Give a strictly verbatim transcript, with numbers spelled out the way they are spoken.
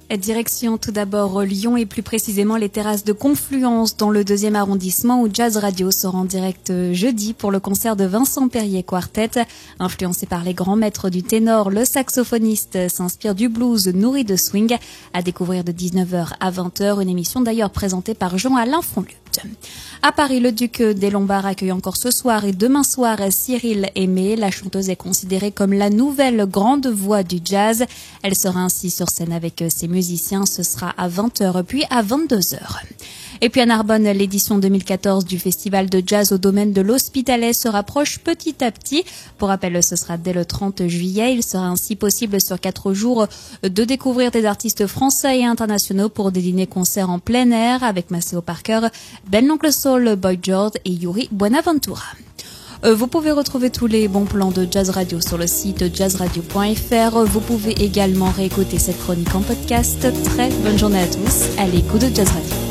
Direction tout d'abord Lyon et plus précisément les terrasses de Confluence dans le deuxième arrondissement où Jazz Radio sera en direct jeudi pour le concert de Vincent Perrier Quartet. Influencé par les grands maîtres du ténor, le saxophoniste s'inspire du blues nourri de swing. À découvrir de dix-neuf heures à vingt heures, une émission d'ailleurs présentée par Jean-Alain Fonlut. À Paris, le Duc des Lombards accueille encore ce soir et demain soir Cyril Aimé. La chanteuse est considérée comme la nouvelle grande voix du jazz. Elle sera ainsi sur scène avec ses musiciens. Ce sera à vingt heures puis à vingt-deux heures. Et puis à Narbonne, l'édition deux mille quatorze du Festival de Jazz au domaine de l'Hospitalet se rapproche petit à petit. Pour rappel, ce sera dès le trente juillet. Il sera ainsi possible sur quatre jours de découvrir des artistes français et internationaux pour des dîners-concerts en plein air avec Maceo Parker, Ben l'Oncle Soul, Boy George et Yuri Buenaventura. Vous pouvez retrouver tous les bons plans de Jazz Radio sur le site jazz radio point f r. Vous pouvez également réécouter cette chronique en podcast. Très bonne journée à tous à l'écoute de Jazz Radio.